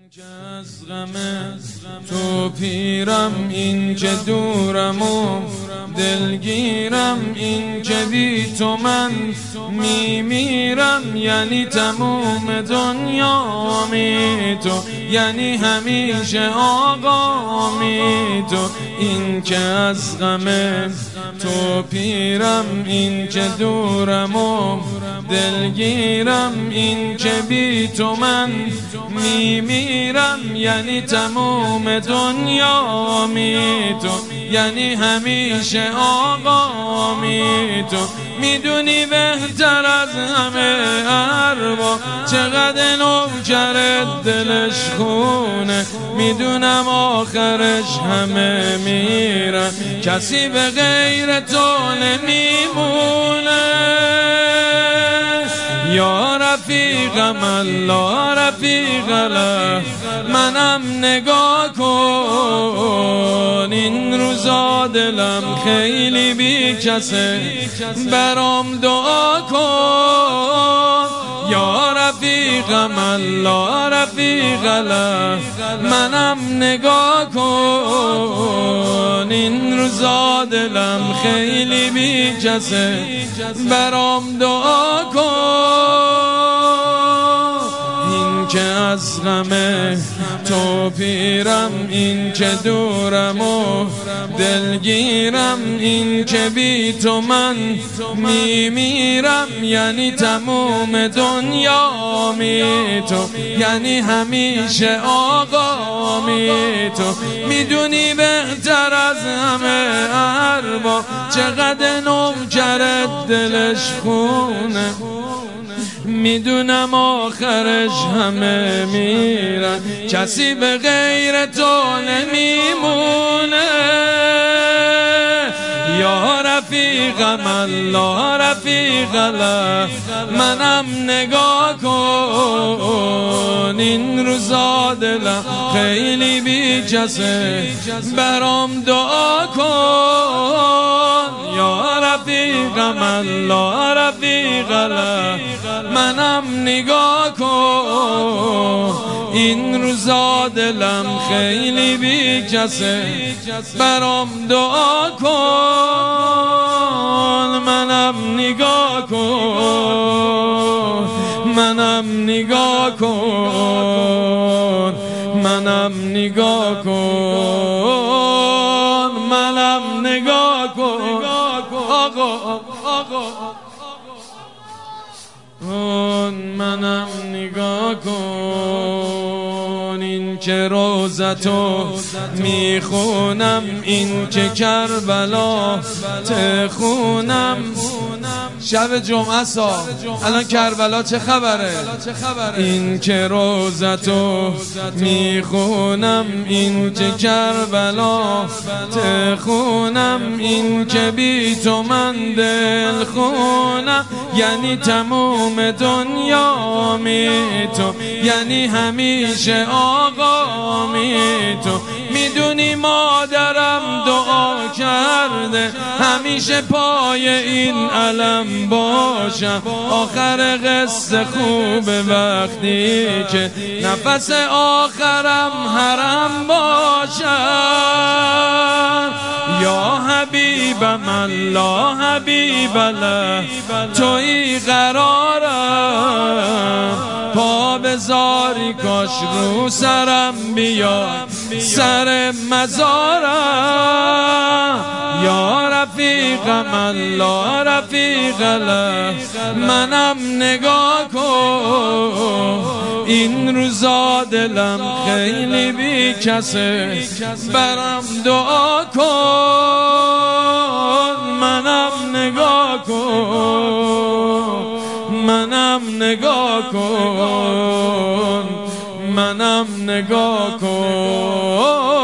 که از غم تو پیرم، این که دورم و دلگیرم، این که بی تو من میمیرم. یعنی تموم دنیا می تو، یعنی همیشه آقا می تو. این که از غم تو پیرم، این که دورم و دلگیرم، این که بی تو من میمیرم. یعنی تموم دنیا می تو، یعنی همیشه آقا می تو. میدونی بهتر از همه ارباب چقدر نوکرت دلش خونه. میدونم آخرش همه میرن، کسی به غیر تو نمیمونه. یا رفیقم الله رفیق الله، منم نگاه کن. این روزا دلم خیلی بی کسه، برام دعا کن. یا رفیقم الله رفیق الله، منم نگاه کن. این روزا دلم خیلی بی کسه، برام دعا کن. این که از غم تو پیرم، این که دورم و دلگیرم، این که بی تو من میمیرم. یعنی تموم دنیا می تو، یعنی همیشه آقا می تو. میدونی بهتر از همه ارباب چقدر نوکرت دلش خونه. میدونم آخرش همه میرن، کسی به غیر تو نمیمونه. یا رفیقم الله رفیق الله، منم نگاه کن. این روزا دلم خیلی بی کسه، برام دعا کن. یا رفیقم الله رفیق الله، منم نگاه کن. این روزا دلم خیلی بی کسه، برام دعا کن. منم نگاه کن، منم نگاه کن، منم نگاه کن، منم نگاه کن. آقا منم نگاه کن. این که روزتو میخونم، این که کربلا تخونم. شب جمعه سا الان کربلا چه خبره؟ این که روزتو میخونم، این که کربلا تخونم، این که بی تو من دل خونم. یعنی تموم دنیا می تو، یعنی همیشه آقا می تو. میدونی مادرم دعا کرده همیشه پای این علم باشم. آخر قصه خوبه وقتی که نفس آخرم حرم باشم. یا حبیبم الله حبیب الله، توی قرارم. پا بذاری کاش رو سرم بیاد سر مزارم. یا رفیقم الله رفیق الله، منم نگاه کن. این روزا دلم خیلی بی کسه، برام دعا کن. منم نگاه کن، منم نگاه کن، منم نگاه کن.